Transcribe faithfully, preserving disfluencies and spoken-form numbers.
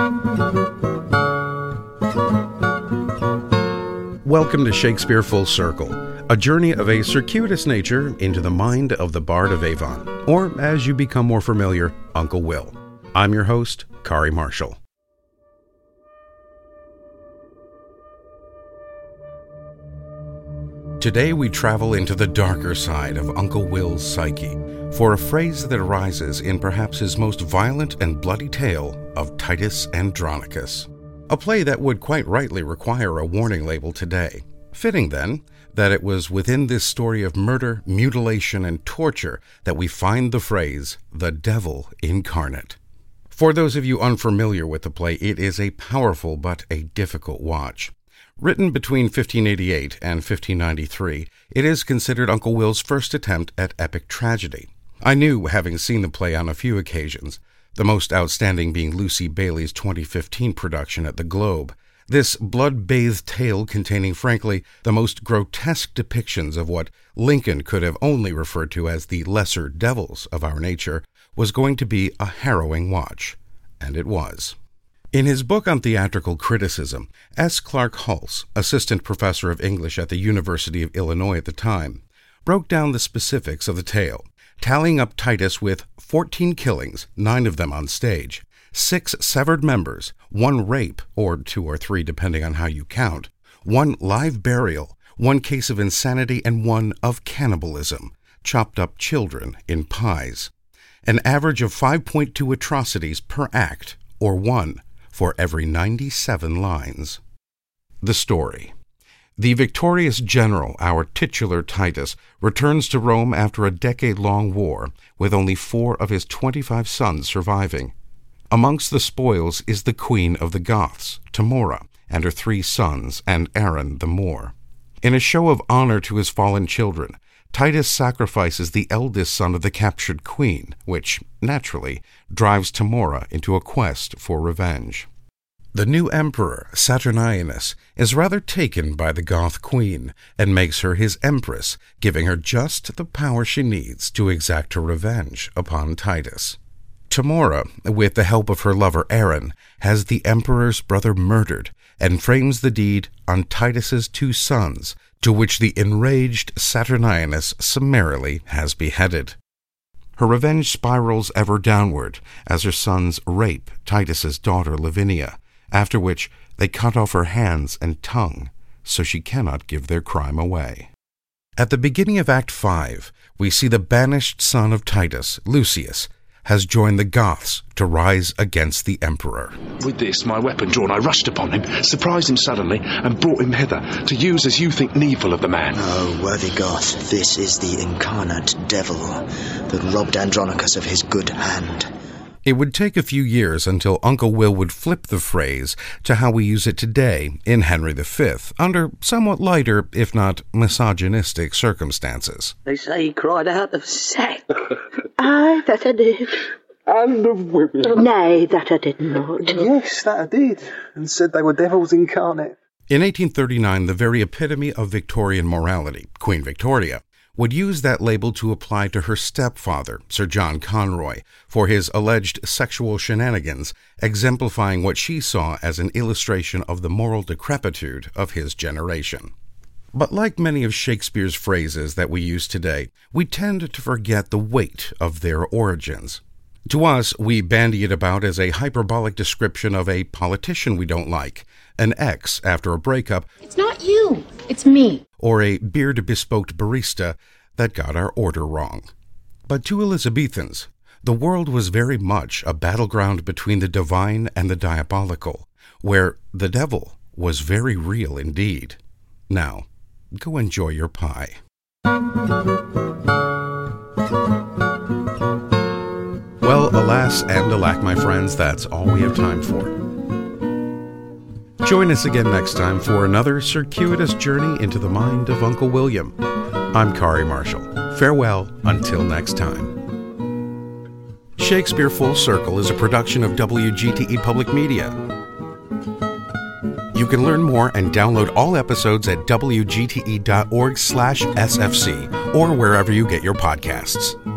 Welcome to Shakespeare Full Circle, a journey of a circuitous nature into the mind of the Bard of Avon, or as you become more familiar, Uncle Will. I'm your host, Kari Marshall. Today we travel into the darker side of Uncle Will's psyche for a phrase that arises in perhaps his most violent and bloody tale of Titus Andronicus, a play that would quite rightly require a warning label today. Fitting, then, that it was within this story of murder, mutilation, and torture that we find the phrase, the devil incarnate. For those of you unfamiliar with the play, it is a powerful but a difficult watch. Written between fifteen eighty-eight and fifteen ninety-three, it is considered Uncle Will's first attempt at epic tragedy. I knew, having seen the play on a few occasions, the most outstanding being Lucy Bailey's twenty fifteen production at the Globe, this blood-bathed tale containing, frankly, the most grotesque depictions of what Lincoln could have only referred to as the lesser devils of our nature, was going to be a harrowing watch. And it was. In his book on theatrical criticism, S. Clark Hulse, assistant professor of English at the University of Illinois at the time, broke down the specifics of the tale, tallying up Titus with fourteen killings, nine of them on stage, six severed members, one rape, or two or three depending on how you count, one live burial, one case of insanity, and one of cannibalism, chopped up children in pies. An average of five point two atrocities per act, or one for every ninety-seven lines. The story. The victorious general, our titular Titus, returns to Rome after a decade-long war, with only four of his twenty-five sons surviving. Amongst the spoils is the queen of the Goths, Tamora, and her three sons, and Aaron the Moor. In a show of honor to his fallen children, Titus sacrifices the eldest son of the captured queen, which, naturally, drives Tamora into a quest for revenge. The new emperor, Saturninus, is rather taken by the Goth queen and makes her his empress, giving her just the power she needs to exact her revenge upon Titus. Tamora, with the help of her lover Aaron, has the emperor's brother murdered and frames the deed on Titus's two sons, to which the enraged Saturninus summarily has beheaded. Her revenge spirals ever downward as her sons rape Titus's daughter Lavinia, after which they cut off her hands and tongue, so she cannot give their crime away. At the beginning of Act five, we see the banished son of Titus, Lucius, has joined the Goths to rise against the emperor. With this, my weapon drawn, I rushed upon him, surprised him suddenly, and brought him hither, to use as you think needful of the man. Oh, worthy Goth, this is the incarnate devil that robbed Andronicus of his good hand. It would take a few years until Uncle Will would flip the phrase to how we use it today in Henry the Fifth, under somewhat lighter, if not misogynistic, circumstances. They say he cried out of sack. Aye, that I did. And of women. Nay, that I did not. Yes, that I did, and said they were devils incarnate. In eighteen thirty-nine, the very epitome of Victorian morality, Queen Victoria, would use that label to apply to her stepfather, Sir John Conroy, for his alleged sexual shenanigans, exemplifying what she saw as an illustration of the moral decrepitude of his generation. But like many of Shakespeare's phrases that we use today, we tend to forget the weight of their origins. To us, we bandy it about as a hyperbolic description of a politician we don't like, an ex after a breakup. It's not you, it's me. Or a beard-bespoke barista that got our order wrong. But to Elizabethans, the world was very much a battleground between the divine and the diabolical, where the devil was very real indeed. Now, go enjoy your pie. Well, alas and alack, my friends, that's all we have time for. Join us again next time for another circuitous journey into the mind of Uncle William. I'm Kari Marshall. Farewell until next time. Shakespeare Full Circle is a production of W G T E Public Media. You can learn more and download all episodes at W G T E dot org slash S F C or wherever you get your podcasts.